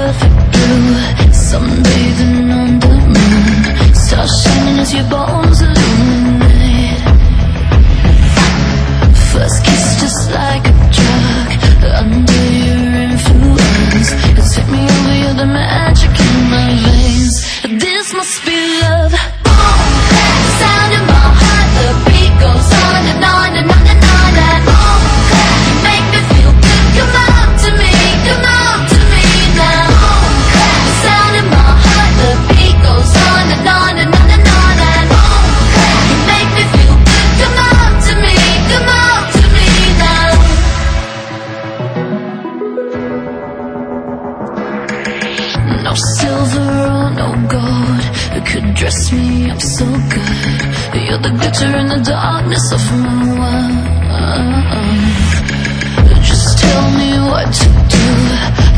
perfect blue, sunbathing on the moon, stars shining as your bones illuminate. First kiss just like a drug, under your influence, you take me over, you're the magic in my veins. This must be love. Boom, clap, the sound in my heart, the beat goes on and on and on and on. And boom, clap, you make me feel good. Come on to me, come on to me now. Boom, clap, the sound in my heart, the beat goes on and on and on and on. And boom, clap, you make me feel good. Come on to me, come on to me now. No silver or no gold could dress me up so good. You're the glitter in the darkness of my world. Just tell me what to do.